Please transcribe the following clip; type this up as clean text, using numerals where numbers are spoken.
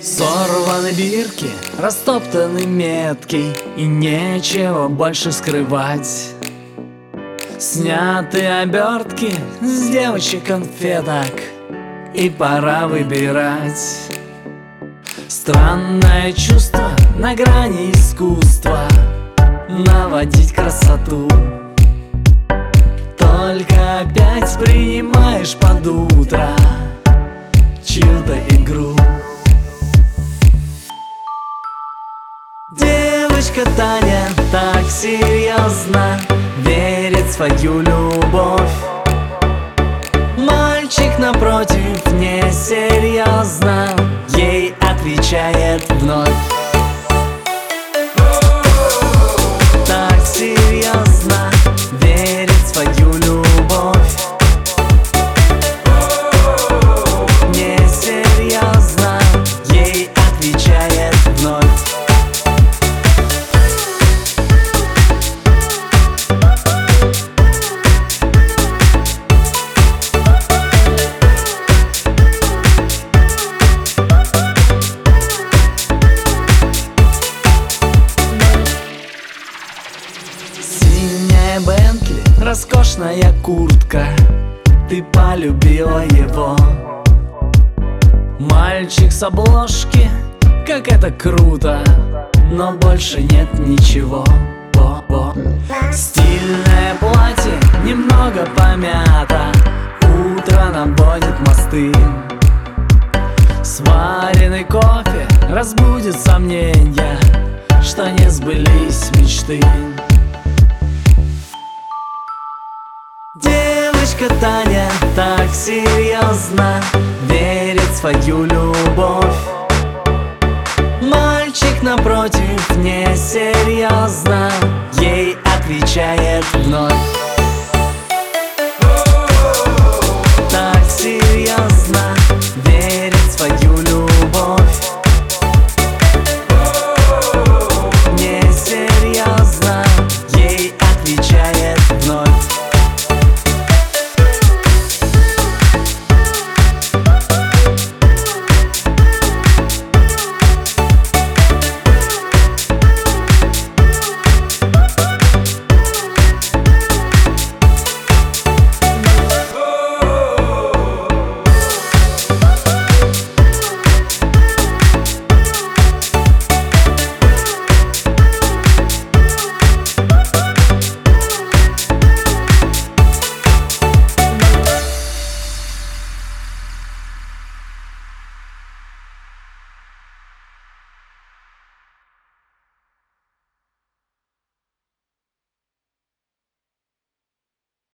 Сорваны бирки, растоптаны метки, и нечего больше скрывать. Сняты обертки с девочек конфеток, и пора выбирать. Странное чувство на грани искусства наводить красоту. Только опять принимаешь под утро чью-то игру. Девочка Таня так серьезно верит в свою любовь. Мальчик напротив несерьезно ей отвечает вновь. Так серьезно верит в свою любовь. Несерьезно ей отвечает вновь. Бентли, роскошная куртка, ты полюбила его. Мальчик с обложки, как это круто, но больше нет ничего. Стильное платье немного помято, утро наводит мосты. Сваренный кофе разбудит сомнения, что не сбылись мечты. Девочка Таня так серьезно верит в свою любовь. Мальчик напротив несерьезно